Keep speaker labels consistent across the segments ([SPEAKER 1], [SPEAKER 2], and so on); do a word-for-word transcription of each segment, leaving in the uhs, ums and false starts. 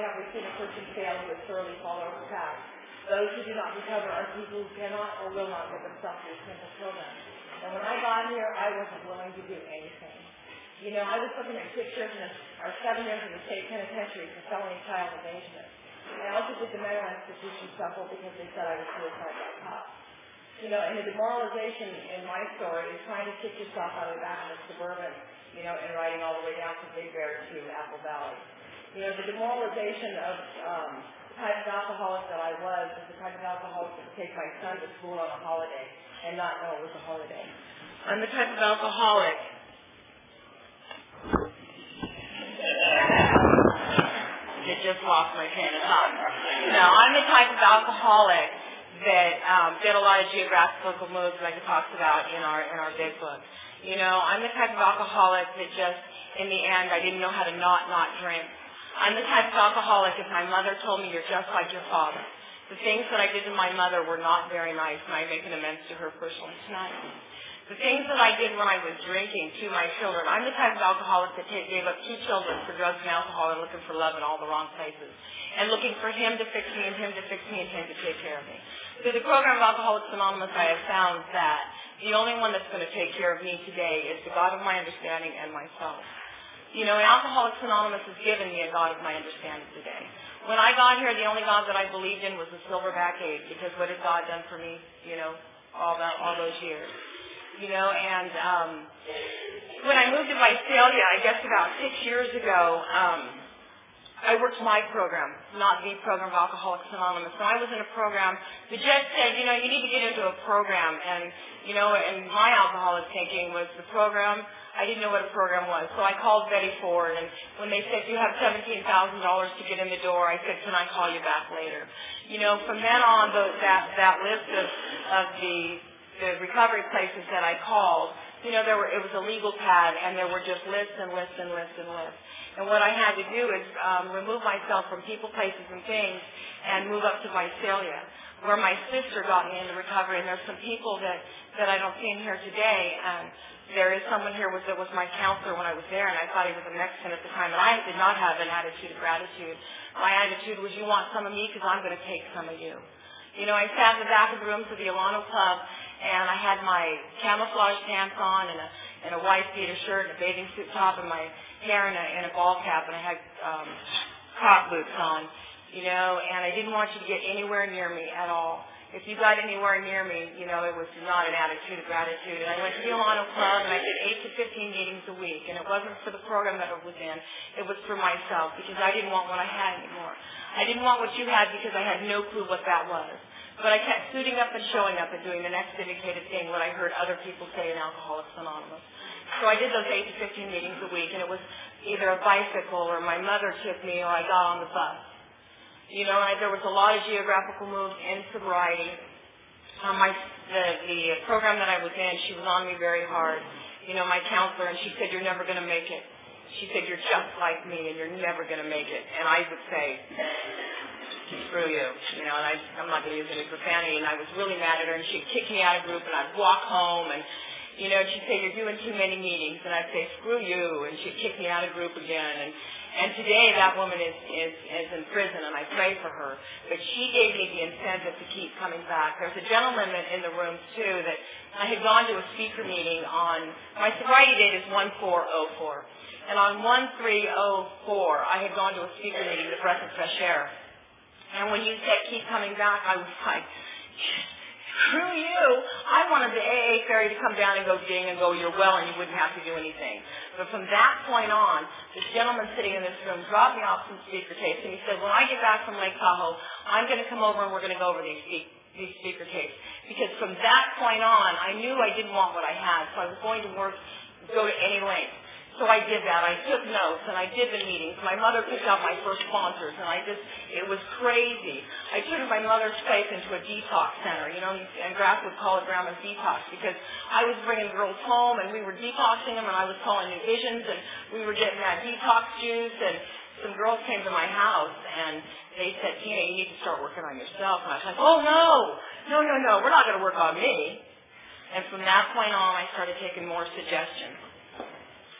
[SPEAKER 1] have ever seen a person fail who has thoroughly followed the path. Those who do not recover are people who cannot or will not get themselves through a simple program. And when I got here, I wasn't willing to do anything. You know, I was looking at six years in the, or seven years in the state penitentiary for felony child abasement. I also did the mental institution shuffle because they said I was suicide by cop. You know, and the demoralization in my story is trying to kick yourself out of the back of the Suburban, you know, and riding all the way down from Big Bear to Apple Valley. You know, the demoralization of um, the type of alcoholic that I was was the type of alcoholic that would take my son to school on a holiday and not know it was a holiday. I'm the type of alcoholic that just lost my train of thought. Now, I'm the type of alcoholic that um, did a lot of geographical moves like it talks about in our in our big book. You know, I'm the type of alcoholic that just, in the end, I didn't know how to not not drink. I'm the type of alcoholic, if my mother told me, you're just like your father. The things that I did to my mother were not very nice, and I make an amends to her personally tonight. The things that I did when I was drinking to my children, I'm the type of alcoholic that t- gave up two children for drugs and alcohol and looking for love in all the wrong places. And looking for him to fix me and him to fix me and him to take care of me. Through the program of Alcoholics Anonymous, I have found that the only one that's going to take care of me today is the God of my understanding and myself. You know, Alcoholics Anonymous has given me a God of my understanding today. When I got here, the only God that I believed in was the Silverback Eight, because what had God done for me, you know, all that, all those years? You know, and um, when I moved to Visalia, I guess about six years ago, um, I worked my program, not the program of Alcoholics Anonymous. So I was in a program. The judge said, you know, you need to get into a program. And, you know, and my alcoholic thinking was the program. I didn't know what a program was. So I called Betty Ford. And when they said, you have seventeen thousand dollars to get in the door, I said, can I call you back later? You know, from then on, the, that, that list of, of the, the recovery places that I called, you know, there were, it was a legal pad, and there were just lists and lists and lists and lists. And what I had to do is um, remove myself from people, places, and things and move up to Visalia, where my sister got me into recovery. And there's some people that, that I don't see in here today. And there is someone here was, that was my counselor when I was there, and I thought he was a Mexican at the time. And I did not have an attitude of gratitude. My attitude was, you want some of me because I'm going to take some of you. You know, I sat in the back of the room for the Alano Club, and I had my camouflage pants on and a, and a white beater shirt and a bathing suit top and my hair in a, in a ball cap, and I had um, cop boots on, you know, and I didn't want you to get anywhere near me at all. If you got anywhere near me, you know, it was not an attitude of gratitude. And I went to the Alano Club, and I did eight to fifteen meetings a week, and it wasn't for the program that I was in. It was for myself, because I didn't want what I had anymore. I didn't want what you had because I had no clue what that was. But I kept suiting up and showing up and doing the next indicated thing, what I heard other people say in Alcoholics Anonymous. So I did those eight to fifteen meetings a week, and it was either a bicycle or my mother took me or I got on the bus. You know, I, there was a lot of geographical moves in sobriety. Um, my, the, the program that I was in, she was on me very hard. You know, my counselor, and she said, you're never going to make it. She said, you're just like me, and you're never going to make it. And I would say, screw you, you know, and I, I'm not going to use any profanity. And I was really mad at her, and she'd kick me out of group, and I'd walk home, and you know, she'd say, you're doing too many meetings. And I'd say, screw you. And she'd kick me out of group again. And, and today that woman is, is, is in prison, and I pray for her. But she gave me the incentive to keep coming back. There's a gentleman in the room, too, that I had gone to a speaker meeting on, my sobriety date is one four oh four. And on one three oh four, I had gone to a speaker meeting, the Breath of Fresh Air. And when you said keep coming back, I was like, screw you. I wanted the A A ferry to come down and go ding and go, you're well, and you wouldn't have to do anything. But from that point on, this gentleman sitting in this room dropped me off some speaker tapes, and he said, when I get back from Lake Tahoe, I'm going to come over and we're going to go over these, these speaker tapes. Because from that point on, I knew I didn't want what I had, so I was going to work, go to any length. So I did that. I took notes, and I did the meetings. My mother picked out my first sponsors, and I just, it was crazy. I turned my mother's place into a detox center, you know, and Graff would call it Grandma's Detox, because I was bringing girls home, and we were detoxing them, and I was calling New Visions, and we were getting that detox juice, and some girls came to my house, and they said, Tina, you need to start working on yourself. And I was like, oh, no, no, no, no, we're not going to work on me. And from that point on, I started taking more suggestions.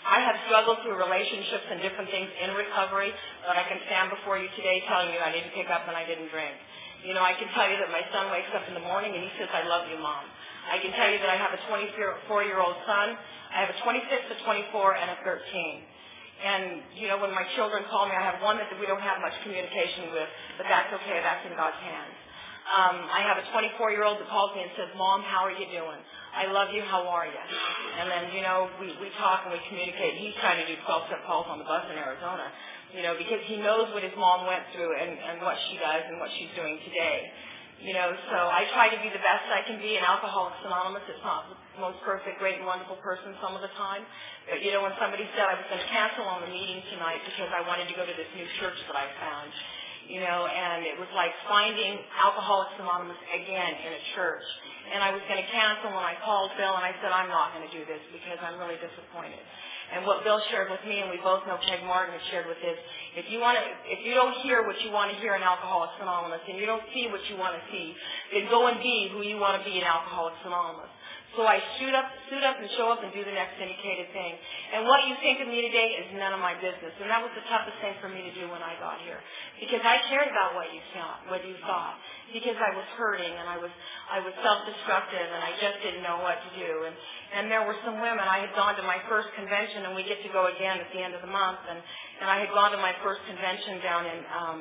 [SPEAKER 1] I have struggled through relationships and different things in recovery, but I can stand before you today telling you I didn't pick up and I didn't drink. You know, I can tell you that my son wakes up in the morning and he says, I love you, Mom. I can tell you that I have a twenty-four-year-old son. I have a twenty-six, a twenty-four, and a thirteen. And, you know, when my children call me, I have one that we don't have much communication with, but that's okay. That's in God's hands. Um, I have a twenty-four-year-old that calls me and says, Mom, how are you doing? I love you. How are you? And then, you know, we, we talk and we communicate. He's trying to do twelve-step calls on the bus in Arizona, you know, because he knows what his mom went through and, and what she does and what she's doing today. You know, so I try to be the best I can be. In Alcoholics Anonymous, it's not the most perfect, great, and wonderful person some of the time. But, you know, when somebody said I was going to cancel on the meeting tonight because I wanted to go to this new church that I found, you know, and it was like finding Alcoholics Anonymous again in a church. And I was going to cancel when I called Bill, and I said, I'm not going to do this because I'm really disappointed. And what Bill shared with me, and we both know Peg Martin has shared with us, if you want to, if you don't hear what you want to hear in Alcoholics Anonymous, and you don't see what you want to see, then go and be who you want to be in Alcoholics Anonymous. So I suit up, suit up and show up and do the next indicated thing. And what you think of me today is none of my business. And that was the toughest thing for me to do when I got here, because I cared about what you thought, what you thought, because I was hurting and I was, I was self-destructive and I just didn't know what to do. And and there were some women. I had gone to my first convention, and we get to go again at the end of the month. And and I had gone to my first convention down in. Um,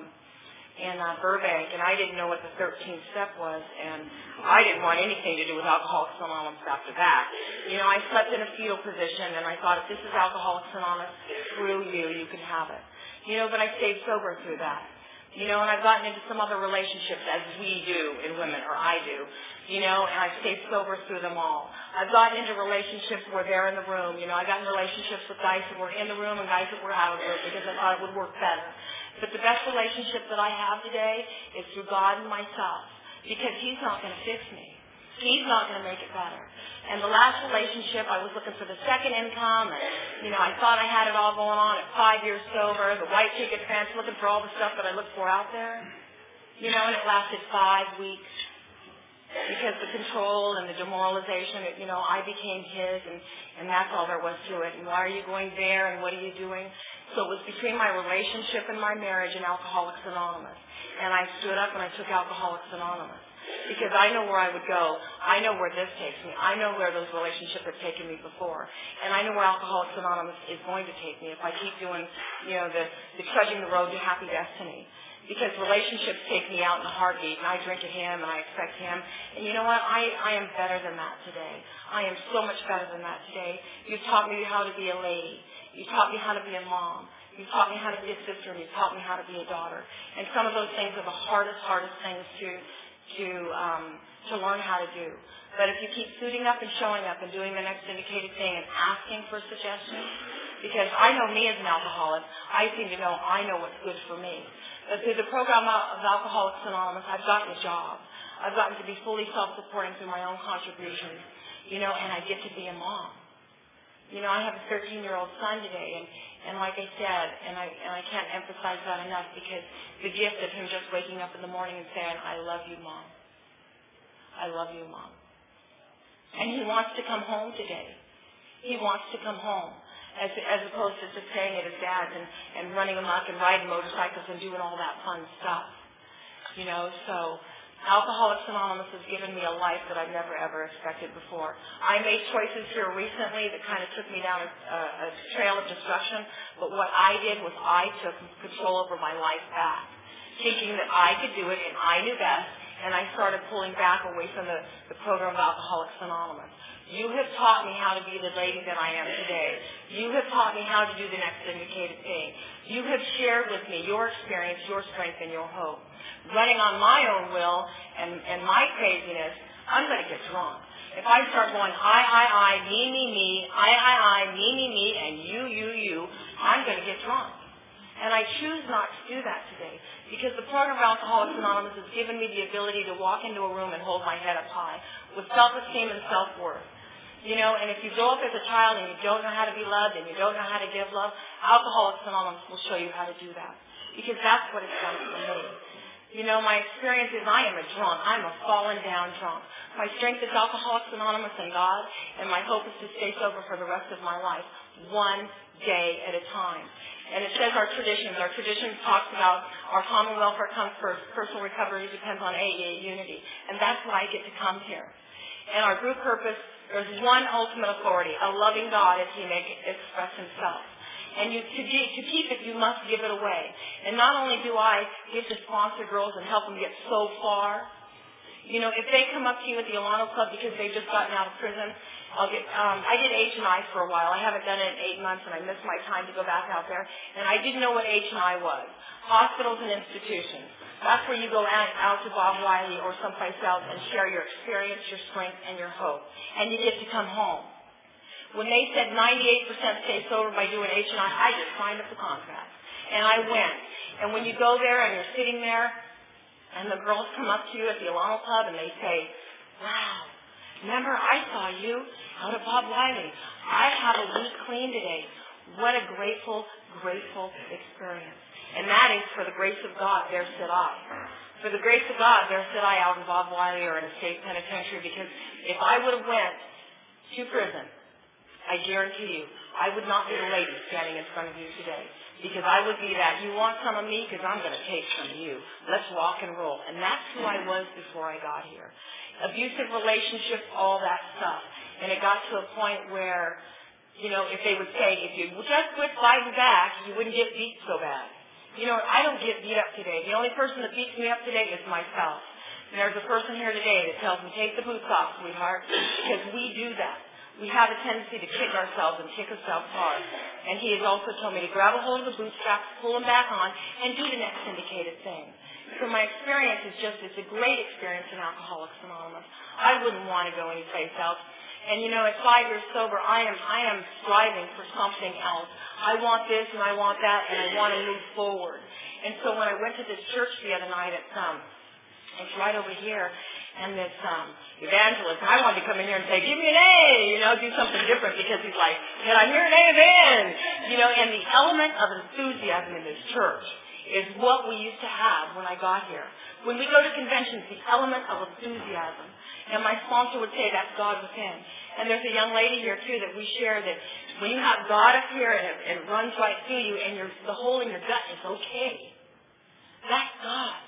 [SPEAKER 1] in uh, Burbank, and I didn't know what the thirteenth step was, and I didn't want anything to do with Alcoholics Anonymous after that. You know, I slept in a fetal position, and I thought, if this is Alcoholics Anonymous, screw you, you can have it. You know, but I stayed sober through that. You know, and I've gotten into some other relationships, as we do in women, or I do, you know, and I've stayed sober through them all. I've gotten into relationships where they're in the room. You know, I got in relationships with guys that were in the room and guys that were out of the room because I thought it would work better. But the best relationship that I have today is through God and myself, because He's not going to fix me. He's not going to make it better. And the last relationship, I was looking for the second income, and, you know, I thought I had it all going on at five years sober, the white picket fence, looking for all the stuff that I looked for out there. You know, and it lasted five weeks. Because the control and the demoralization, it, you know, I became his, and, and that's all there was to it. And why are you going there, and what are you doing? So it was between my relationship and my marriage and Alcoholics Anonymous. And I stood up and I took Alcoholics Anonymous. Because I know where I would go. I know where this takes me. I know where those relationships have taken me before. And I know where Alcoholics Anonymous is going to take me if I keep doing, you know, the, the trudging the road to happy destiny. Because relationships take me out in a heartbeat, and I drink at him, and I expect him. And you know what? I, I am better than that today. I am so much better than that today. You've taught me how to be a lady. You've taught me how to be a mom. You've taught me how to be a sister, and you've taught me how to be a daughter. And some of those things are the hardest, hardest things to to um, to learn how to do. But if you keep suiting up and showing up and doing the next indicated thing and asking for suggestions, because I know me as an alcoholic, I seem to know I know what's good for me. But through the program of Alcoholics Anonymous, I've gotten a job. I've gotten to be fully self-supporting through my own contributions, you know, and I get to be a mom. You know, I have a thirteen-year-old son today, and, and like I said, and I and I can't emphasize that enough, because the gift of him just waking up in the morning and saying, I love you, Mom. I love you, Mom. And he wants to come home today. He wants to come home. As, as opposed to just staying at his dad's and, and running amok and riding motorcycles and doing all that fun stuff. You know, so Alcoholics Anonymous has given me a life that I've never, ever expected before. I made choices here recently that kind of took me down a, a, a trail of destruction, but what I did was I took control over my life back, thinking that I could do it and I knew best, and I started pulling back away from the, the program of Alcoholics Anonymous. You have taught me how to be the lady that I am today. You have taught me how to do the next indicated thing. You have shared with me your experience, your strength, and your hope. Running on my own will and, and my craziness, I'm going to get drunk. If I start going, I, I, I, me, me, me, I, I, I, me, me, me, and you, you, you, I'm going to get drunk. And I choose not to do that today, because the program of Alcoholics Anonymous has given me the ability to walk into a room and hold my head up high with self-esteem and self-worth. You know, and if you grow up as a child and you don't know how to be loved and you don't know how to give love, Alcoholics Anonymous will show you how to do that, because that's what it's done for me. You know, my experience is I am a drunk. I'm a fallen down drunk. My strength is Alcoholics Anonymous and God, and my hope is to stay sober for the rest of my life, one day at a time. And it says our traditions. Our traditions talks about our common welfare comes first. Personal recovery depends on A A unity. And that's why I get to come here. And our group purpose, there's one ultimate authority, a loving God as he may express himself. And you, to, to keep it, you must give it away. And not only do I get to sponsor girls and help them get so far, you know, if they come up to you at the Alano Club because they've just gotten out of prison, I'll get, um, I did H and I for a while. I haven't done it in eight months, and I missed my time to go back out there. And I didn't know what H and I was. Hospitals and institutions. That's where you go out, out to Bob Wiley or someplace else and share your experience, your strength, and your hope. And you get to come home. When they said ninety-eight percent stay sober by doing H and I, I just signed up the contract. And I went. And when you go there and you're sitting there, and the girls come up to you at the Alano Club and they say, wow, remember I saw you out at Bob Wiley. I have a week clean today. What a grateful, grateful experience. And that is for the grace of God, there sit I. For the grace of God, there sit I out in Bob Wiley or in a state penitentiary, because if I would have went to prison, I guarantee you, I would not be the lady standing in front of you today. Because I would be that, you want some of me? Because I'm going to take some of you. Let's rock and roll. And that's who I was before I got here. Abusive relationships, all that stuff. And it got to a point where, you know, if they would say, if you just quit fighting back, you wouldn't get beat so bad. You know, I don't get beat up today. The only person that beats me up today is myself. And there's a person here today that tells me, take the boots off, sweetheart, because we do that. We have a tendency to kick ourselves and kick ourselves hard. And he has also told me to grab a hold of the bootstraps, pull them back on, and do the next indicated thing. So my experience is just, it's a great experience in Alcoholics Anonymous. I wouldn't want to go anyplace else. And you know, at five years sober, I am, I am striving for something else. I want this and I want that, and I want to move forward. And so when I went to this church the other night, it's, um, it's right over here, and this um, evangelist, I wanted to come in here and say, give me an A, you know, do something different, because he's like, can I hear an amen? You know, and the element of enthusiasm in this church is what we used to have when I got here. When we go to conventions, the element of enthusiasm. And my sponsor would say that's God within. And there's a young lady here, too, that we share that when you have God up here and it, it runs right through you and you're, the hole in your gut is okay, that's God.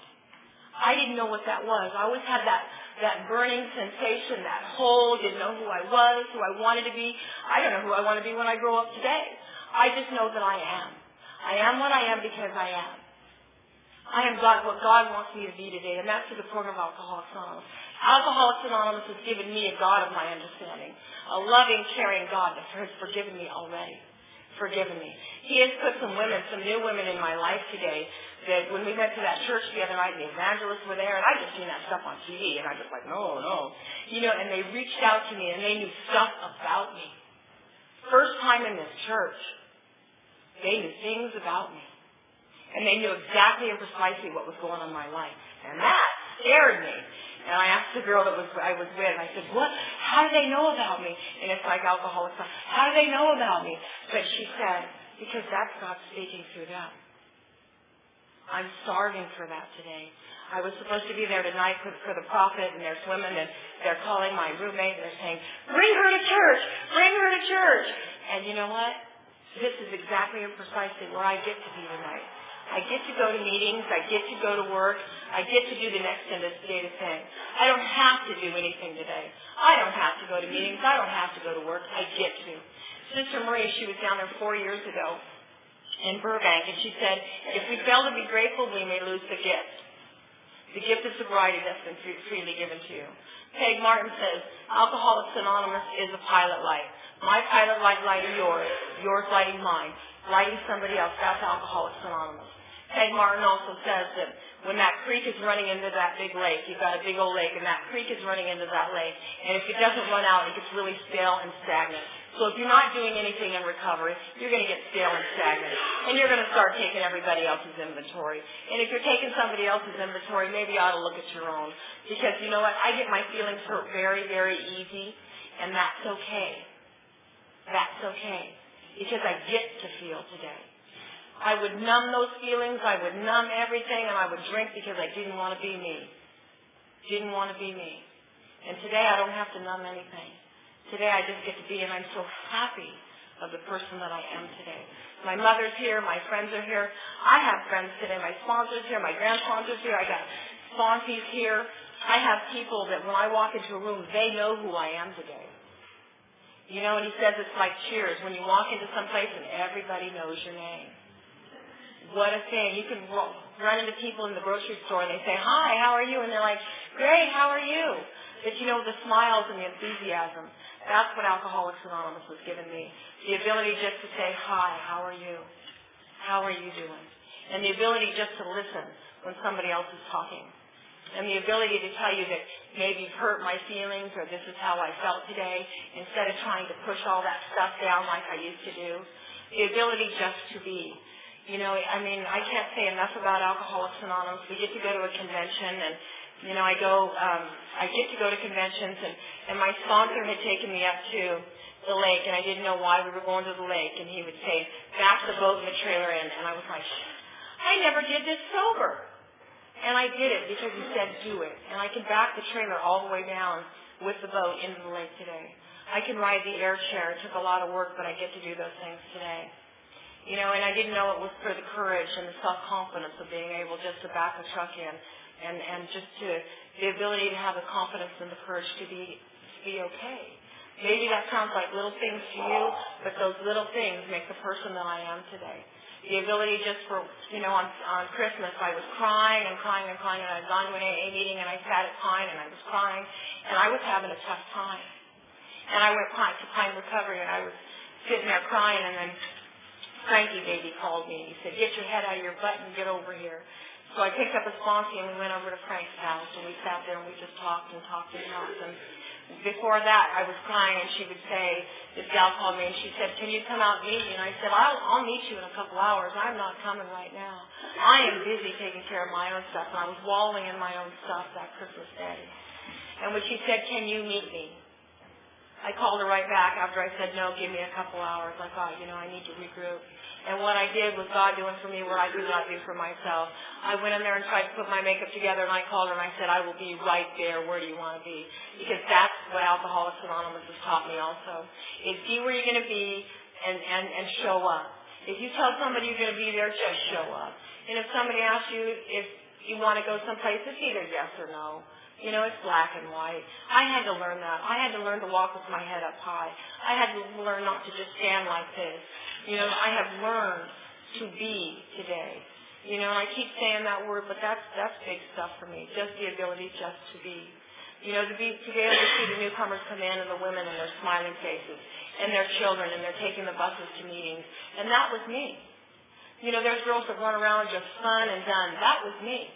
[SPEAKER 1] I didn't know what that was. I always had that, that burning sensation, that hole, didn't know who I was, who I wanted to be. I don't know who I want to be when I grow up today. I just know that I am. I am what I am because I am. I am God, what God wants me to be today, and that's through the program of Alcoholics Anonymous. Alcoholics Anonymous has given me a God of my understanding, a loving, caring God that has forgiven me already, forgiven me. He has put some women, some new women in my life today that when we went to that church the other night, the evangelists were there, and I just seen that stuff on T V, and I was just like, no, no. You know, and they reached out to me, and they knew stuff about me. First time in this church, they knew things about me. And they knew exactly and precisely what was going on in my life. And that scared me. And I asked the girl that was I was with, and I said, what? How do they know about me? And it's like Alcoholics. How do they know about me? But she said, because that's God speaking through them. I'm starving for that today. I was supposed to be there tonight for, for the prophet, and there's women, and they're calling my roommate, and they're saying, bring her to church! Bring her to church! And you know what? This is exactly and precisely where I get to be tonight. I get to go to meetings. I get to go to work. I get to do the next investigative thing. I don't have to do anything today. I don't have to go to meetings. I don't have to go to work. I get to. Sister Marie, she was down there four years ago in Burbank, and she said, if we fail to be grateful, we may lose the gift. The gift of sobriety that's been freely given to you. Peg Martin says, Alcoholics Anonymous is a pilot light. My pilot light lighting yours, yours lighting mine, lighting somebody else. That's Alcoholics Anonymous. Peg Martin also says that when that creek is running into that big lake, you've got a big old lake, and that creek is running into that lake, and if it doesn't run out, it gets really stale and stagnant. So if you're not doing anything in recovery, you're going to get stale and stagnant, and you're going to start taking everybody else's inventory. And if you're taking somebody else's inventory, maybe you ought to look at your own, because you know what? I get my feelings hurt very, very easy, and that's okay. That's okay, because I get to feel today. I would numb those feelings. I would numb everything, and I would drink because I didn't want to be me. Didn't want to be me. And today I don't have to numb anything. Today I just get to be, and I'm so happy of the person that I am today. My mother's here. My friends are here. I have friends today. My sponsor's here. My grand sponsor's here. I got sponsees here. I have people that when I walk into a room, they know who I am today. You know, and he says it's like Cheers. When you walk into some place and everybody knows your name. What a thing. You can run into people in the grocery store and they say, hi, how are you? And they're like, great, how are you? But you know, the smiles and the enthusiasm, that's what Alcoholics Anonymous has given me. The ability just to say, hi, how are you? How are you doing? And the ability just to listen when somebody else is talking. And the ability to tell you that maybe you've hurt my feelings or this is how I felt today, instead of trying to push all that stuff down like I used to do. The ability just to be. You know, I mean, I can't say enough about Alcoholics Anonymous. We get to go to a convention, and, you know, I go, um, I get to go to conventions, and, and my sponsor had taken me up to the lake, and I didn't know why we were going to the lake, and he would say, back the boat and the trailer in, and I was like, I never did this sober. And I did it because he said do it. And I can back the trailer all the way down with the boat into the lake today. I can ride the air chair. It took a lot of work, but I get to do those things today. You know, and I didn't know it was for the courage and the self-confidence of being able just to back a truck in and, and just to the ability to have the confidence and the courage to be, to be okay. Maybe that sounds like little things to you, but those little things make the person that I am today. The ability just for, you know, on, on Christmas, I was crying and crying and crying, and I had gone to an A A meeting, and I sat at Pine, and I was crying, and I was having a tough time. And I went to Pine Recovery, and I was sitting there crying, and then Frankie Baby called me, and he said, get your head out of your butt and get over here. So I picked up a sponsee, and we went over to Frank's house, and we sat there, and we just talked and talked and talked, and before that, I was crying, and she would say, this gal called me, and she said, can you come out and meet me? And I said, I'll, I'll meet you in a couple hours. I'm not coming right now. I am busy taking care of my own stuff, and I was wallowing in my own stuff that Christmas day. And when she said, can you meet me? I called her right back after I said, no, give me a couple hours. I thought, you know, I need to regroup. And what I did was God doing for me what I could not do for myself. I went in there and tried to put my makeup together, and I called her and I said, I will be right there. Where do you want to be? Because that's what Alcoholics Anonymous has taught me also. Is be where you're going to be and, and, and show up. If you tell somebody you're going to be there, just show up. And if somebody asks you if you want to go someplace, it's either yes or no. You know, it's black and white. I had to learn that. I had to learn to walk with my head up high. I had to learn not to just stand like this. You know, I have learned to be today. You know, and I keep saying that word, but that's that's big stuff for me. Just the ability just to be. You know, to be to be able to see the newcomers come in and the women and their smiling faces and their children and they're taking the buses to meetings. And that was me. You know, there's girls that run around just fun and done. That was me.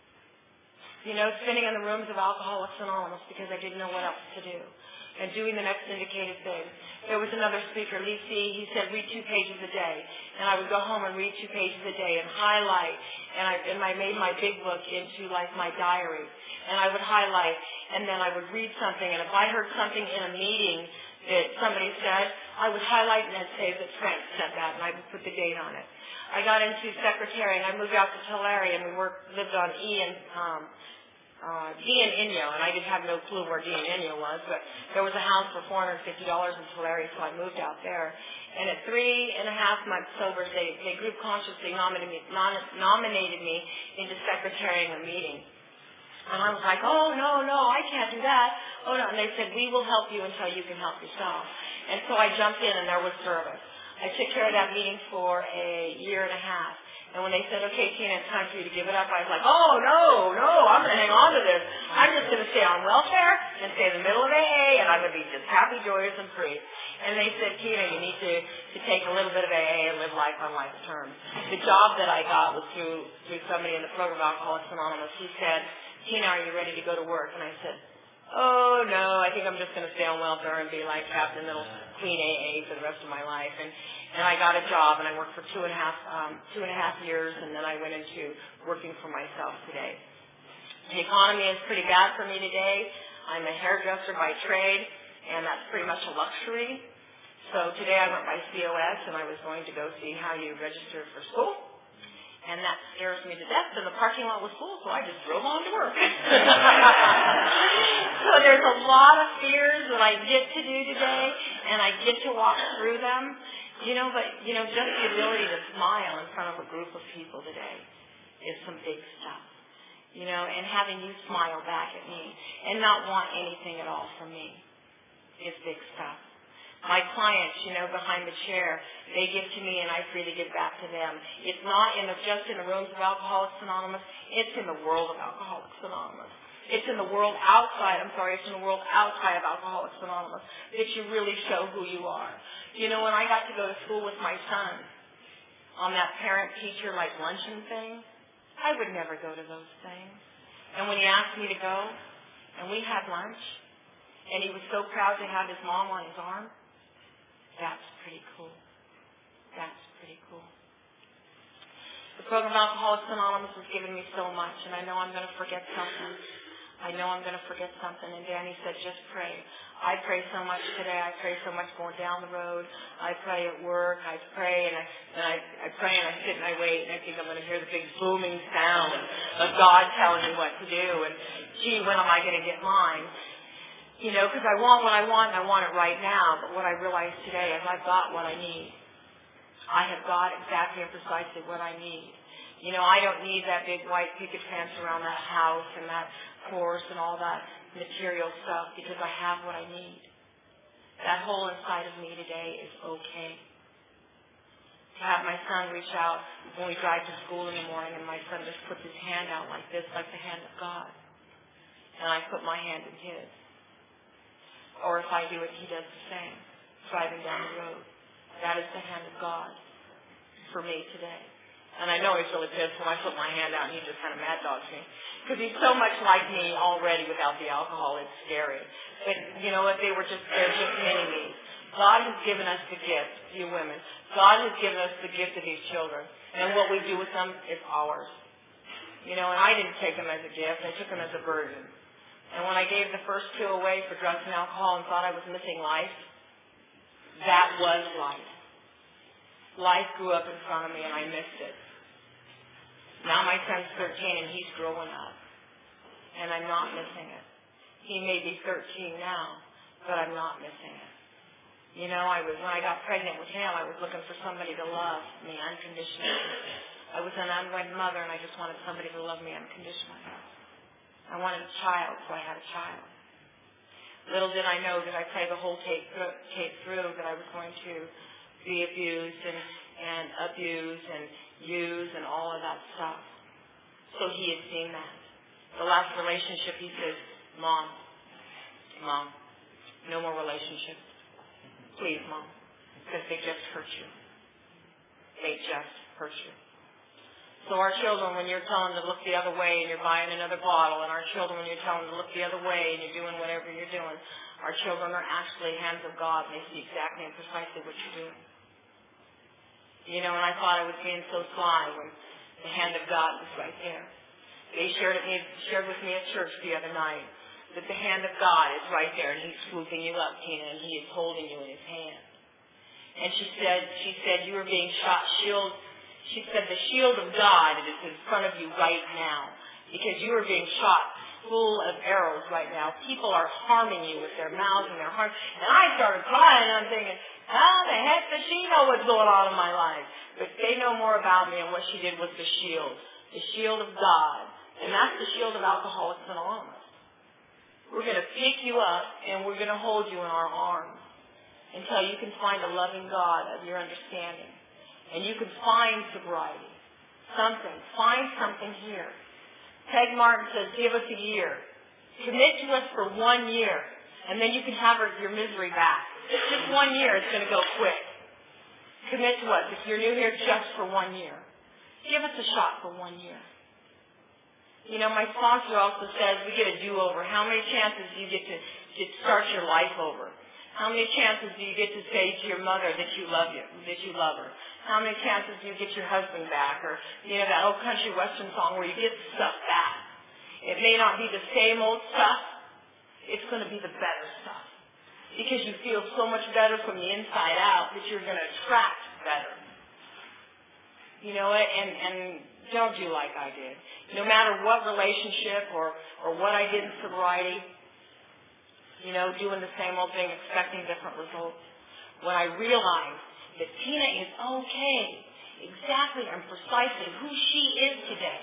[SPEAKER 1] You know, sitting in the rooms of Alcoholics Anonymous because I didn't know what else to do. And doing the next indicated thing. There was another speaker, Lee C. He said, read two pages a day. And I would go home and read two pages a day and highlight. And I, and I made my big book into like my diary. And I would highlight. And then I would read something. And if I heard something in a meeting that somebody said, I would highlight and then say that Frank said that. And I would put the date on it. I got into secretary and I moved out to Tulare and we worked, lived on E and um, Uh, D and Inyo, and I didn't have no clue where D and Inyo was, but there was a house for four hundred fifty dollars in Tulare, so I moved out there. And at three and a half months sober, they, they group consciously nominated me, non, nominated me into secretarying a meeting. And I was like, oh, no, no, I can't do that. Oh, no. And they said, we will help you until you can help yourself. And so I jumped in, and there was service. I took care of that meeting for a year and a half. And when they said, okay, Tina, it's time for you to give it up, I was like, oh, no, no, I'm going to hang on to this. I'm just going to stay on welfare and stay in the middle of A A, and I'm going to be just happy, joyous, and free. And they said, Tina, you need to, to take a little bit of A A and live life on life's terms. The job that I got was through, through somebody in the program, Alcoholics Anonymous. He said, Tina, are you ready to go to work? And I said, oh, no, I think I'm just going to stay on welfare and be like Captain Middle Queen A A for the rest of my life. And And I got a job, and I worked for two and a half, um, two and a half years, and then I went into working for myself today. The economy is pretty bad for me today. I'm a hairdresser by trade, and that's pretty much a luxury. So today I went by C O S, and I was going to go see how you registered for school. And that scares me to death, and the parking lot was full, so I just drove on to work. So there's a lot of fears that I get to do today, and I get to walk through them. You know, but, you know, just the ability to smile in front of a group of people today is some big stuff. You know, and having you smile back at me and not want anything at all from me is big stuff. My clients, you know, behind the chair, they give to me and I freely give back to them. It's not in the, just in the rooms of Alcoholics Anonymous. It's in the world of Alcoholics Anonymous. It's in the world outside, I'm sorry, it's in the world outside of Alcoholics Anonymous that you really show who you are. You know, when I got to go to school with my son on that parent-teacher like luncheon thing, I would never go to those things. And when he asked me to go, and we had lunch, and he was so proud to have his mom on his arm, that's pretty cool. That's pretty cool. The program of Alcoholics Anonymous has given me so much, and I know I'm going to forget something. I know I'm going to forget something. And Danny said, just pray. I pray so much today. I pray so much going down the road. I pray at work. I pray, and I, and I, I pray, and I sit and I wait, and I think I'm going to hear the big booming sound of God telling me what to do. And, gee, when am I going to get mine? You know, because I want what I want, and I want it right now. But what I realize today is I've got what I need. I have got exactly and precisely what I need. You know, I don't need that big white picket fence around that house and that horse and all that material stuff because I have what I need. That hole inside of me today is okay. To have my son reach out when we drive to school in the morning, and my son just puts his hand out like this, like the hand of God. And I put my hand in his. Or if I do it, he does the same, driving down the road. That is the hand of God for me today. And I know he's really pissed when I put my hand out and he just kind of mad dogs me. Because he's so much like me already without the alcohol, it's scary. But you know what? They were just, they're just mini-me's. God has given us the gift, you women. God has given us the gift of these children. And what we do with them is ours. You know, and I didn't take them as a gift. I took them as a burden. And when I gave the first two away for drugs and alcohol and thought I was missing life, that was life. Life grew up in front of me and I missed it. Now my son's thirteen and he's growing up. And I'm not missing it. He may be thirteen now, but I'm not missing it. You know, I was when I got pregnant with him, I was looking for somebody to love me unconditionally. I was an unwed mother and I just wanted somebody to love me unconditionally. I wanted a child, so I had a child. Little did I know that I played the whole tape, tape through that I was going to be abused and, and abused and used and all of that stuff. So he had seen that. The last relationship, he says, Mom, Mom, no more relationships. Please, Mom, because they just hurt you. They just hurt you. So our children, when you're telling them to look the other way and you're buying another bottle, and our children, when you're telling them to look the other way and you're doing whatever you're doing, our children are actually hands of God, and they see exactly and precisely what you're doing. You know, and I thought I was being so sly when the hand of God was right there. They shared, it, shared with me at church the other night that the hand of God is right there, and He's swooping you up, Tina, and He is holding you in His hand. And she said, she said, you are being shot, shield. She said, the shield of God is in front of you right now because you are being shot full of arrows right now. People are harming you with their mouths and their hearts. And I started crying and I'm thinking, how the heck does she know what's going on in my life? But they know more about me, and what she did was the shield, the shield of God. And that's the shield of Alcoholics Anonymous. We're going to pick you up and we're going to hold you in our arms until you can find a loving God of your understanding. And you can find sobriety. Something. Find something here. Peg Martin says, give us a year. Commit to us for one year. And then you can have your misery back. It's just one year. It's going to go quick. Commit to us. If you're new here, just for one year. Give us a shot for one year. You know, my sponsor also says we get a do-over. How many chances do you get to, to start your life over? How many chances do you get to say to your mother that you love you, that you love her? How many chances do you get your husband back? Or, you know, that old country western song where you get stuff back. It may not be the same old stuff. It's going to be the better stuff. because you feel so much better from the inside out that you're going to attract better. You know it, and, and don't do like I did. No matter what relationship or, or what I did in sobriety, you know, doing the same old thing, expecting different results. When I realized that Tina is okay, exactly and precisely who she is today,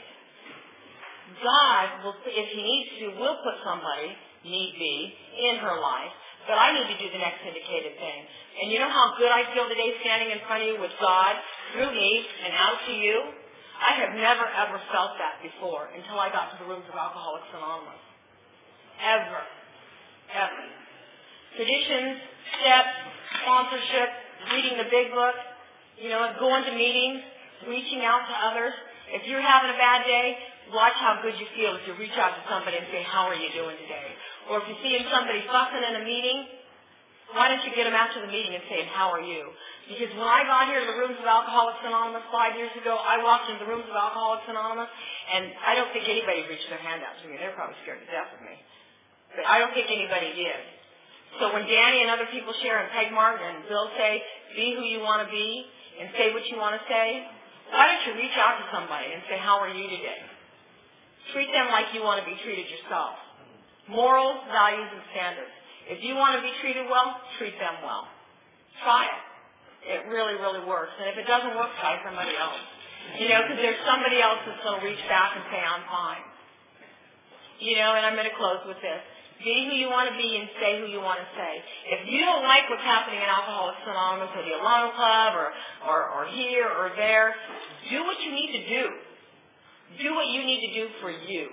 [SPEAKER 1] God, will, if He needs to, will put somebody, need be, in her life, but I need to do the next indicated thing. And you know how good I feel today standing in front of you with God, through me, and out to you? I have never, ever felt that before until I got to the rooms of Alcoholics Anonymous. Ever. Ever. Traditions, steps, sponsorship, reading the big book, you know, going to meetings, reaching out to others. If you're having a bad day, watch how good you feel if you reach out to somebody and say, how are you doing today? Or if you see somebody fussing in a meeting, why don't you get them after the meeting and say, how are you? Because when I got here to the rooms of Alcoholics Anonymous five years ago, I walked into the rooms of Alcoholics Anonymous, and I don't think anybody reached their hand out to me. They were probably scared to death of me. But I don't think anybody did. So when Danny and other people share, and Peg Martin and Bill say, be who you want to be and say what you want to say, why don't you reach out to somebody and say, how are you today? Treat them like you want to be treated yourself. Morals, values, and standards. If you want to be treated well, treat them well. Try it. It really, really works. And if it doesn't work, try somebody else. You know, because there's somebody else that's going to reach back and say, I'm fine. You know, and I'm going to close with this. Be who you want to be and say who you want to say. If you don't like what's happening in Alcoholics Anonymous or the Alano Club or, or, or here or there, do what you need to do. Do what you need to do for you.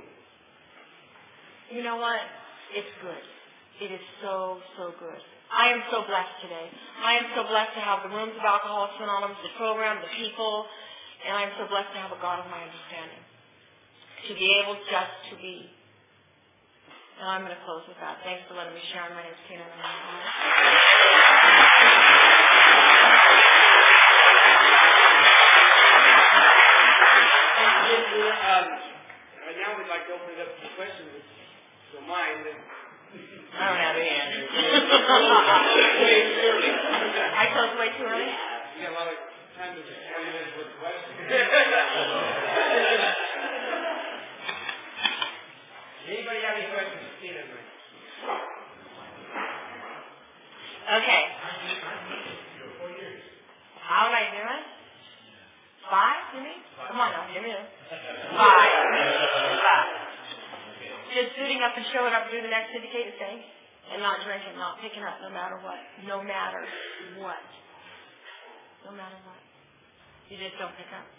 [SPEAKER 1] You know what? It's good. It is so, so good. I am so blessed today. I am so blessed to have the rooms of Alcoholics Anonymous, the program, the people, and I am so blessed to have a God of my understanding. To be able just to be. And I'm going to close with that. Thanks for letting me share. My name is Tina. And I'm
[SPEAKER 2] um, right now we'd like to open it up to questions. If you don't mind.
[SPEAKER 1] I don't have any answers. I closed way too early?
[SPEAKER 2] You got a lot of time to twenty minutes with questions. Anybody have any questions for Tina?
[SPEAKER 1] Okay. How am I doing? Five, you mean? Come on now, give me a five. Five. Just suiting up and showing up to do the next indicated thing and not drinking, not picking up no matter what. No matter what. No matter what. You just don't pick up.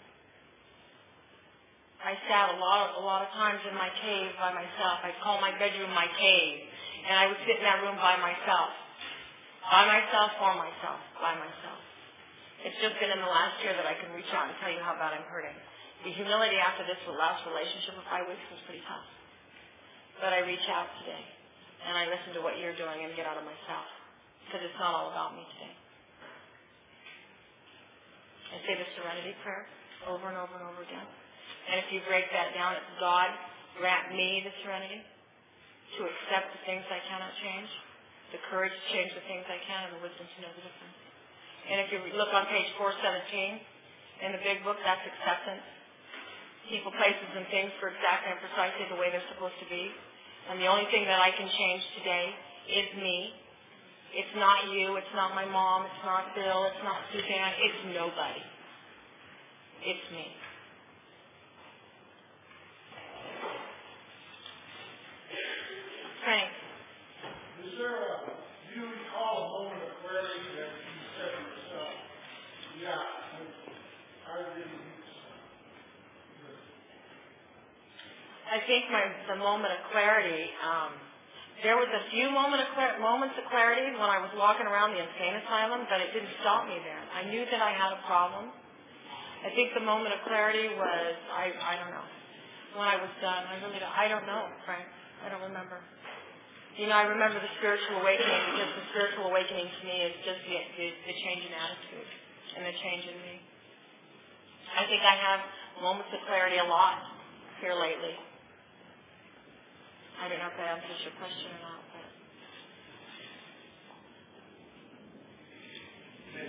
[SPEAKER 1] I sat a lot, a lot of times in my cave by myself. I'd call my bedroom my cave. And I would sit in that room by myself. By myself, for myself. By myself. It's just been in the last year that I can reach out and tell you how bad I'm hurting. The humility after this last relationship of five weeks was pretty tough. But I reach out today, and I listen to what you're doing and get out of myself, because it's not all about me today. I say the serenity prayer over and over and over again. And if you break that down, it's God, grant me the serenity to accept the things I cannot change, the courage to change the things I can, and the wisdom to know the difference. And if you look on page four seventeen in the big book, that's acceptance. People, places, and things for exactly and precisely the way they're supposed to be. And the only thing that I can change today is me. It's not you. It's not my mom. It's not Bill. It's not Suzanne. It's nobody. It's me. Frank.
[SPEAKER 3] Is there a, do you recall a moment of clarity that you said to yourself, yeah, I, I really need some.
[SPEAKER 1] I think my the moment of clarity, um, there was a few moment of clar- moments of clarity when I was walking around the insane asylum, but it didn't stop me there. I knew that I had a problem. I think the moment of clarity was, I, I don't know, when I was done. I really don't, I don't know, Frank. I don't remember. You know, I remember the spiritual awakening, because the spiritual awakening to me is just the, the, the change in attitude and the change in me. I think I have moments of clarity a lot here lately. I don't know if that answers your question or not, but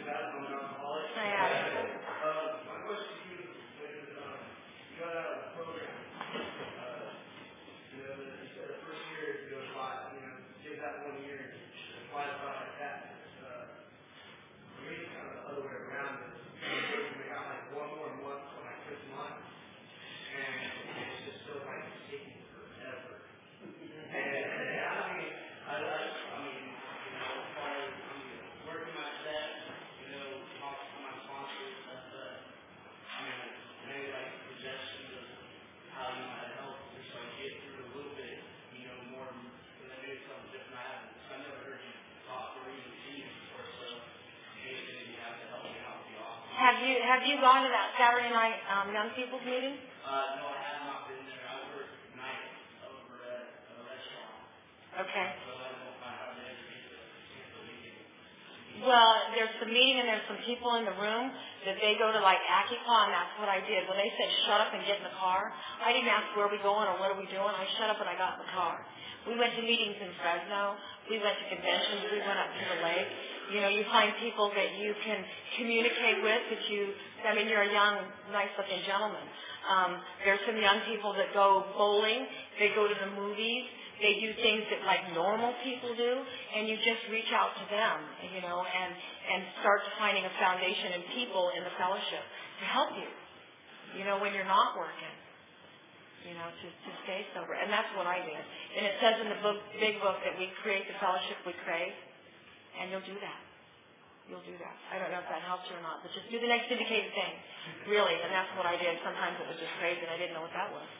[SPEAKER 1] Hi, Adam.
[SPEAKER 3] Uh, my question to you is, um, you got out of the program. Uh, you know, you said the first year you go apply, you know, give that one year, apply the product like that. Uh, for me, it's kind of the other way around. We got like one more month for like six months, and it's just so like taking forever. And, and I mean, I like, I mean, you know, as far as I mean, working my steps, you know, talking to my sponsors, that's uh, I mean, maybe like suggestions of how you might help just like get through a little bit, you know, more, because I maybe something different I haven't, I never heard you talk or even see you before, so maybe you have to help me out with the office.
[SPEAKER 1] Have you have you gone to that Saturday night um, young people's meeting?
[SPEAKER 3] Uh, no, I have not been there. I work nights over at a restaurant.
[SPEAKER 1] Okay.
[SPEAKER 3] So I don't know if I have to ever get the meeting.
[SPEAKER 1] Well, there's some meeting and there's some people in the room that they go to like AccuCon, and that's what I did. When they said shut up and get in the car, I didn't ask where are we going or what are we doing. I shut up and I got in the car. We went to meetings in Fresno. We went to conventions. We went up to the lake. You know, you find people that you can communicate with, that you, I mean, you're a young, nice-looking gentleman. Um, there's some young people that go bowling. They go to the movies. They do things that like normal people do, and you just reach out to them, you know, and, and start finding a foundation in people in the fellowship to help you, you know, when you're not working, you know, to, to stay sober. And that's what I did. And it says in the book, big book that we create the fellowship we crave. And you'll do that. You'll do that. I don't know if that helps you or not, but just do the next indicated thing. Really. And that's what I did. Sometimes it was just crazy and I didn't know what that was.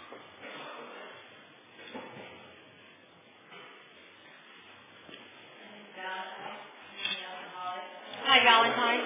[SPEAKER 1] Hi, Valentine.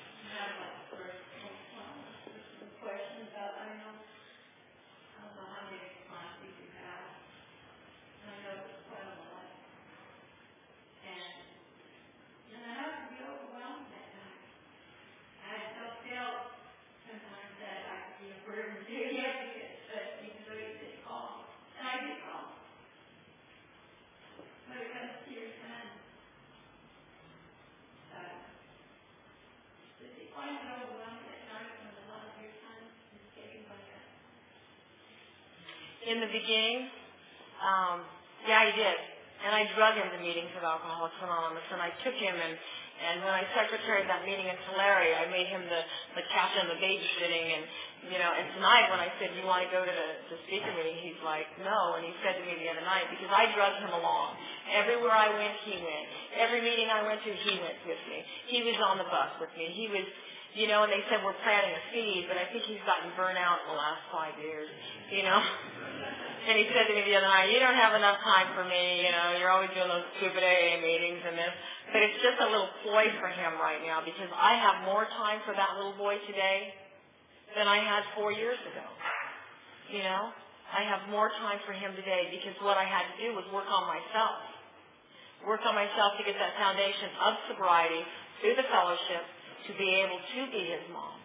[SPEAKER 1] In the beginning, um, yeah, I did. And I drug him to meetings of Alcoholics Anonymous, and I took him, and, and when I secretaried that meeting in Tulare, I made him the, the captain of the babysitting, and, you know, and tonight when I said, you want to go to the, the speaker meeting, he's like, no, and he said to me the other night, because I drugged him along. Everywhere I went, he went. Every meeting I went to, he went with me. He was on the bus with me. He was, you know, and they said, we're planting a seed, but I think he's gotten burnt out in the last five years, you know. And he said to me the other night, you don't have enough time for me, you know, you're always doing those stupid A A meetings and this. But it's just a little ploy for him right now because I have more time for that little boy today than I had four years ago. You know, I have more time for him today because what I had to do was work on myself. Work on myself to get that foundation of sobriety through the fellowship to be able to be his mom.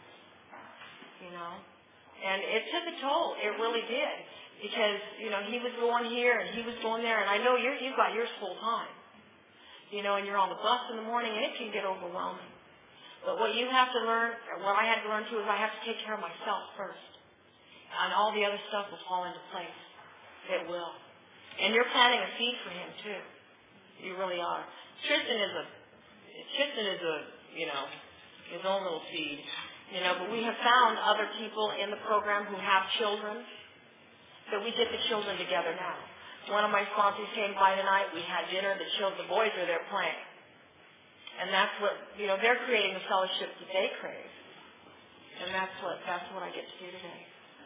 [SPEAKER 1] You know, and it took a toll. It really did. Because, you know, he was going here and he was going there, and I know you're, you've got yours full time. You know, and you're on the bus in the morning, and it can get overwhelming. But what you have to learn, or what I had to learn too, is I have to take care of myself first. And all the other stuff will fall into place. It will. And you're planting a seed for him too. You really are. Tristan is a, Tristan is a, you know, his own little seed. You know, but we have found other people in the program who have children. So we get the children together now. One of my sponsors came by tonight. We had dinner. The children, the boys are there playing. And that's what, you know, they're creating the fellowship that they crave. And that's what, that's what I get to do today.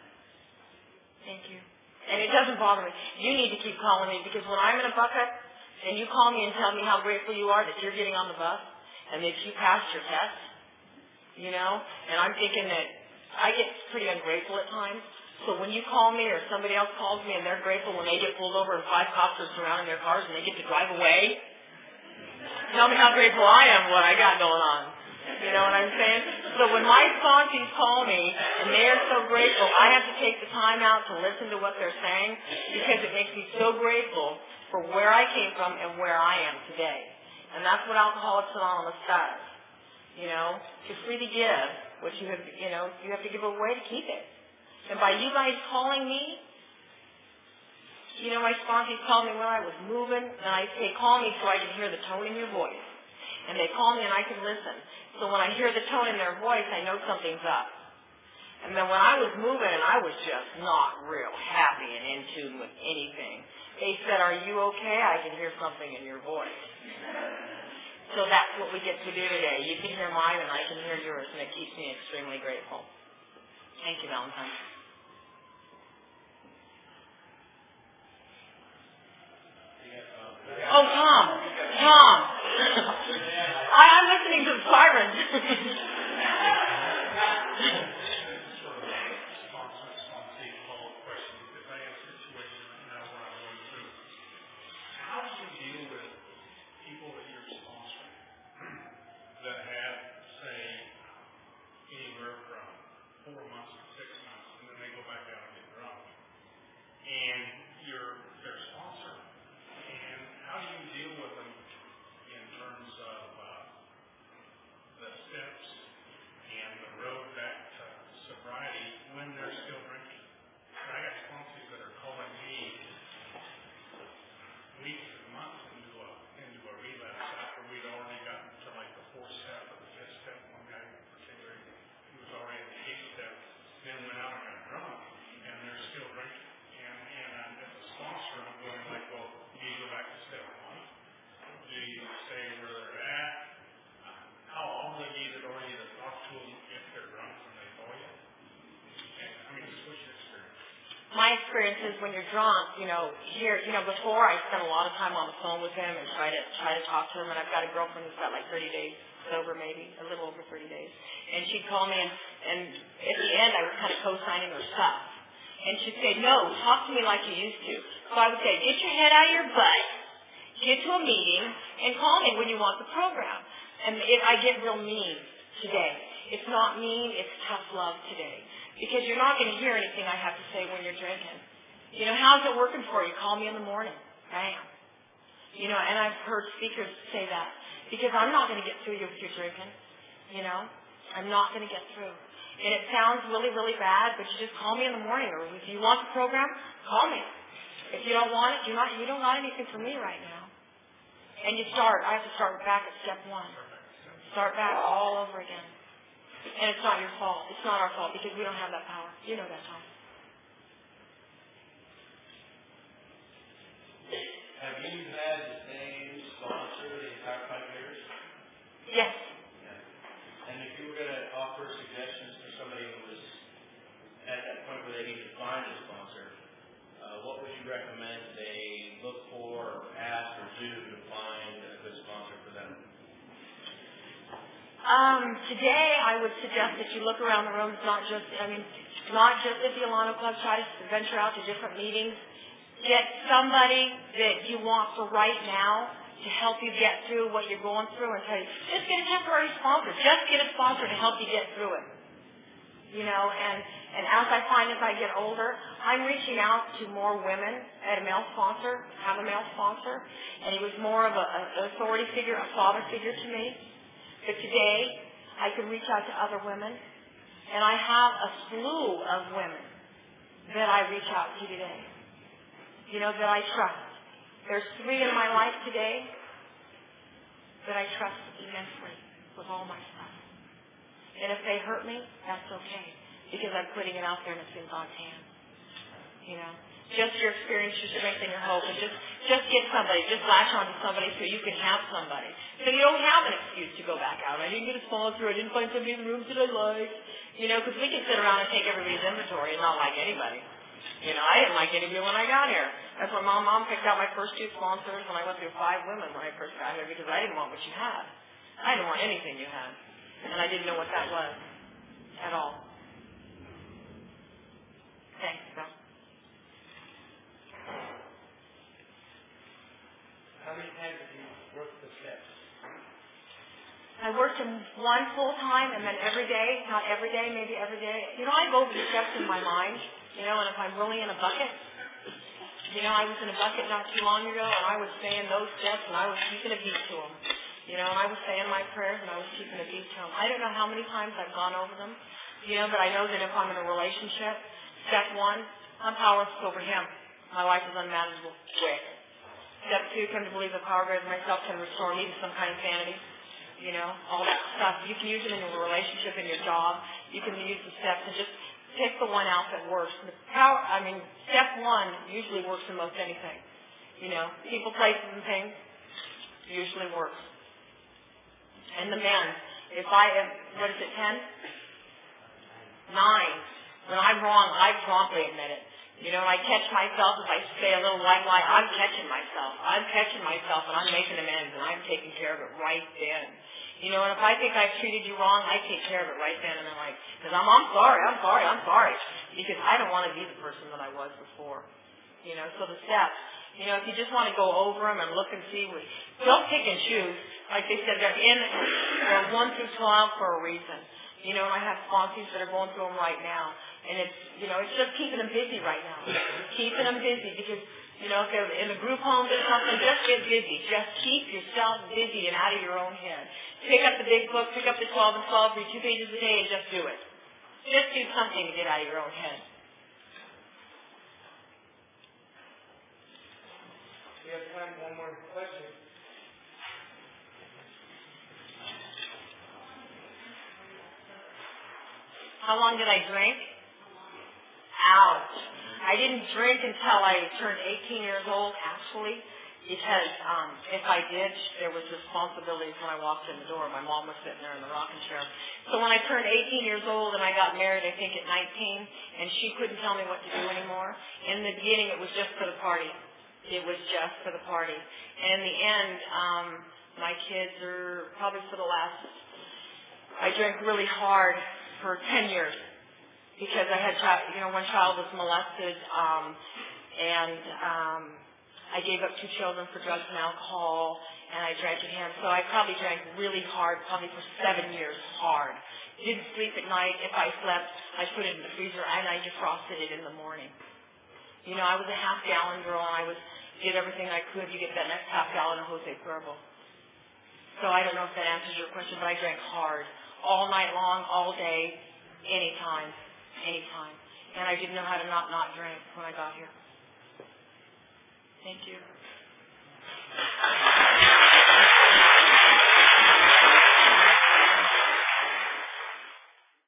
[SPEAKER 1] Thank you. And it doesn't bother me. You need to keep calling me because when I'm in a bucket and you call me and tell me how grateful you are that you're getting on the bus and that you passed your test, you know, and I'm thinking that I get pretty ungrateful at times. So when you call me or somebody else calls me and they're grateful when they get pulled over and five cops are surrounding their cars and they get to drive away, tell me how grateful I am what I got going on. You know what I'm saying? So when my sponsees call me and they're so grateful, I have to take the time out to listen to what they're saying because it makes me so grateful for where I came from and where I am today. And that's what Alcoholics Anonymous does. You know, to freely give what you have, you know, you have to give away to keep it. And by you guys calling me, you know, my sponsors called me when I was moving, and I say, call me so I can hear the tone in your voice. And they call me and I can listen. So when I hear the tone in their voice, I know something's up. And then when I was moving and I was just not real happy and in tune with anything, they said, are you okay? I can hear something in your voice. So that's what we get to do today. You can hear mine and I can hear yours, and it keeps me extremely grateful. Thank you, Valentine. Oh, Tom. Tom. I, I'm listening to the sirens. My experience is when you're drunk, you know, here, you know, before I spent a lot of time on the phone with him and try to try to talk to him, and I've got a girlfriend who's got like thirty days sober, maybe a little over thirty days, and she'd call me, and, and at the end I was kind of co-signing her stuff, and she'd say, no, talk to me like you used to. So I would say, get your head out of your butt, get to a meeting, and call me when you want the program. And it, I get real mean today. It's not mean, it's tough love today. Because you're not going to hear anything I have to say when you're drinking. You know, how's it working for you? Call me in the morning. Bam. You know, and I've heard speakers say that. Because I'm not going to get through you if you're drinking. You know, I'm not going to get through. And it sounds really, really bad, but you just call me in the morning. Or if you want the program, call me. If you don't want it, you're not, you don't got anything for me right now. And you start. I have to start back at step one. Start back all over again. And it's not your fault. It's not our fault because we don't have that power. You know that, Tom.
[SPEAKER 4] Have you had the same sponsor the entire five years?
[SPEAKER 1] Yes.
[SPEAKER 4] Yeah. And if you were going to offer suggestions for somebody who was at that point where they need to find a sponsor, uh, what would you recommend they look for or ask or do to find a good sponsor for them?
[SPEAKER 1] Um, today, I would suggest that you look around the room. It's not just, I mean, not just at the Alano Club. Try to venture out to different meetings. Get somebody that you want for right now to help you get through what you're going through and tell you, just get a temporary sponsor. Just get a sponsor to help you get through it. You know, and, and as I find as I get older, I'm reaching out to more women at a male sponsor, have a male sponsor, and he was more of a, an authority figure, a father figure to me. But today, I can reach out to other women, and I have a slew of women that I reach out to today, you know, that I trust. There's three in my life today that I trust immensely with all my stuff. And if they hurt me, that's okay, because I'm putting it out there and it's in God's hands, you know. Just your experience, your strength, and your hope, and just, just get somebody, just latch on to somebody so you can have somebody. So you don't have an excuse to go back out. I didn't get a sponsor, I didn't find somebody in the rooms that I liked. You know, because we can sit around and take everybody's inventory and not like anybody. You know, I didn't like anybody when I got here. That's when my mom picked out my first two sponsors, and I went through five women when I first got here because I didn't want what you had. I didn't want anything you had. And I didn't know what that was at all. Thanks, Bill.
[SPEAKER 3] How many times have you worked the steps?
[SPEAKER 1] I worked them one full time and then every day, not every day, maybe every day. You know, I go over the steps in my mind, you know, and if I'm really in a bucket, you know, I was in a bucket not too long ago and I was saying those steps and I was keeping a beat to them. You know, and I was saying my prayers and I was keeping a detail. I don't know how many times I've gone over them, you know, but I know that if I'm in a relationship, step one, I'm powerless over him. My wife is unmanageable. Quick. Step two, come to believe the power greater than myself can restore me to some kind of sanity. You know, all that stuff. You can use it in your relationship, in your job. You can use the steps and just pick the one out that works. The power, I mean, step one usually works in most anything. You know, people, places, and things usually works. And the men, if I am, what is it, ten? Nine. When I'm wrong, I promptly admit it. You know, and I catch myself, if I say a little white lie, I'm catching myself. I'm catching myself, and I'm making amends, and I'm taking care of it right then. You know, and if I think I've treated you wrong, I take care of it right then, and I'm like, because I'm, I'm sorry, I'm sorry, I'm sorry. Because I don't want to be the person that I was before. You know, so the steps. You know, if you just want to go over them and look and see, what, don't pick and choose. Like they said, they're in they're one through twelve for a reason. You know, and I have sponsors that are going through them right now. And it's, you know, it's just keeping them busy right now. Keeping them busy because, you know, if they're in the group homes or something, just get busy. Just keep yourself busy and out of your own head. Pick up the big book, pick up the twelve and twelve, read two pages a day, and just do it. Just do something to get out of your own head.
[SPEAKER 2] We have time for one more question.
[SPEAKER 1] How long did I drink? Ouch. I didn't drink until I turned eighteen years old, actually, because um, if I did, there was responsibilities when I walked in the door. My mom was sitting there in the rocking chair. So when I turned eighteen years old and I got married, I think at nineteen, and she couldn't tell me what to do anymore. In the beginning, it was just for the party. It was just for the party. And in the end, um, my kids are probably for the last, I drank really hard for ten years. Because I had, you know, one child was molested, um, and um, I gave up two children for drugs and alcohol, and I drank at him. So I probably drank really hard, probably for seven years hard. Didn't sleep at night. If I slept, I put it in the freezer, and I defrosted it in the morning. You know, I was a half-gallon girl, and I was did everything I could to get that next half-gallon of Jose Cuervo. So I don't know if that answers your question, but I drank hard, all night long, all day, anytime. Anytime. And I didn't know how to not not drink when I got here. Thank you.